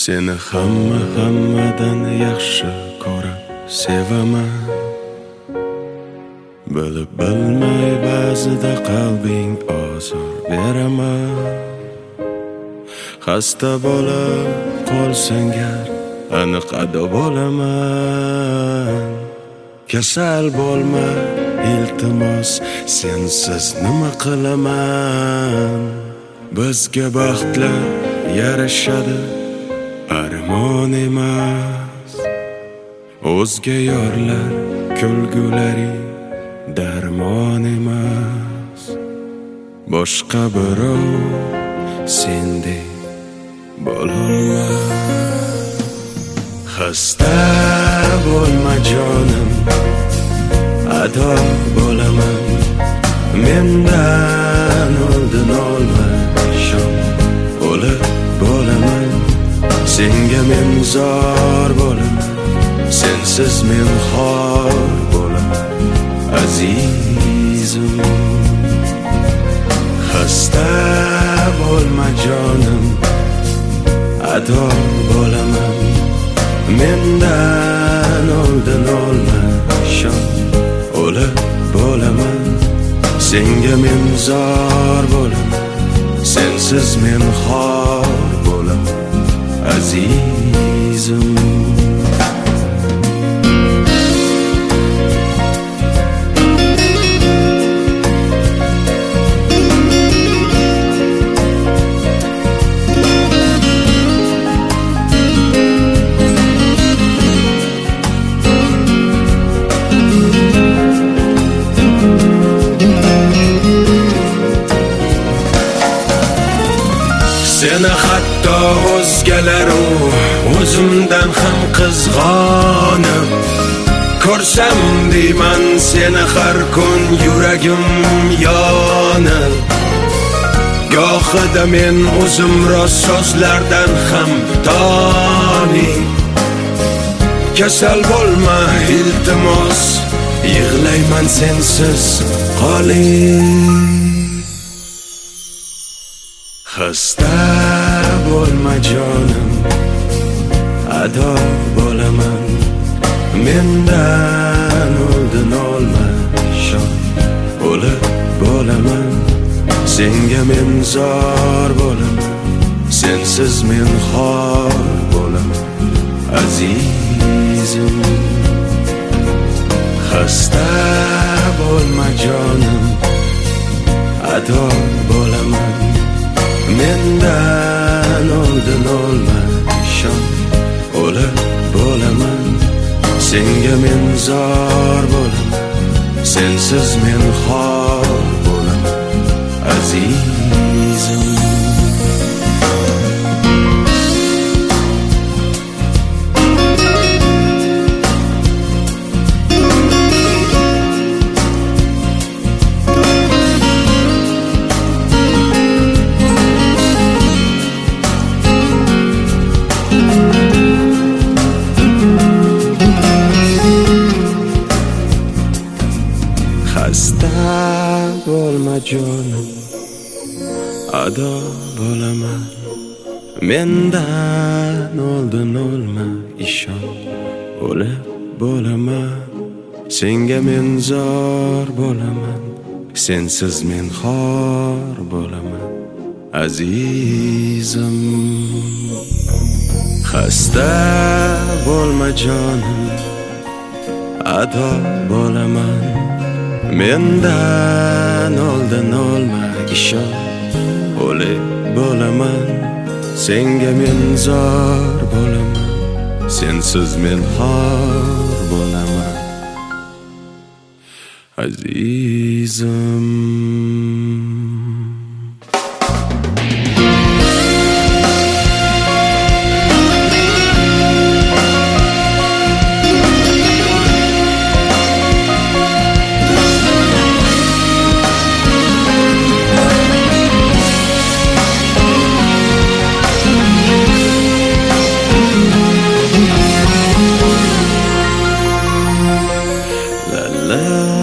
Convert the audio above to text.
Seni hammadan yaxshi ko'rib sevaman. Bilib bilmay ba'zida qalbing ozor beraman. Xasta bo'lib qolsang gar aniq ado bo'laman. Kasal bo'lma iltimos, sensiz nima qilaman. Bizga baxtlar yarashadi, armon emas. O'zga yorlar kulgulari darmon emas. Boshqa birov sendek bo'lolmas. Xasta bo'lma jonim, ado bo'laman. Mendan oldin olma shom, o'lib bo'laman. Senga men zor bo'laman, sensiz men xor bo'laman. Azizim, xasta bo'lma jonim, ado bo'laman. Mendan oldin olma shom, o'lib bo'laman. Senga men zor bo'laman, sensiz men xor bo'laman. Azizim, seni hatto o'zgalar o'zimdan ham qizg'onib ko'rsam deyman seni har kun yuragim yonib. Gohida men o'zim rost so'zlardan ham toni. Kasal bo'lma iltimos, yig'layman sensiz qoling. Xasta bo'lma jonim, ado bo'laman. Mendan oldin olma shom, o'lib bo'laman. Senga men zor bo'laman, sensiz men xor bo'laman. Azizim, xasta bo'lma jonim, ado bo'laman. Mendan oldin olma shom, o'lib bo'laman. Senga men zor bo'laman, sensiz men xor bo'laman. Azizim, xasta bo'lma jonim, ado bo'laman. Mendan oldin olma ishon, o'lib bo'laman. Senga men zor bo'laman, sensiz men xor bo'laman. Azizim, xasta bo'lma jonim, ado bo'laman. Mendan oldin olma ishon, o'lib bo'laman. Senga men zor bo'laman, sensiz men xor bo'laman. Azizim, la la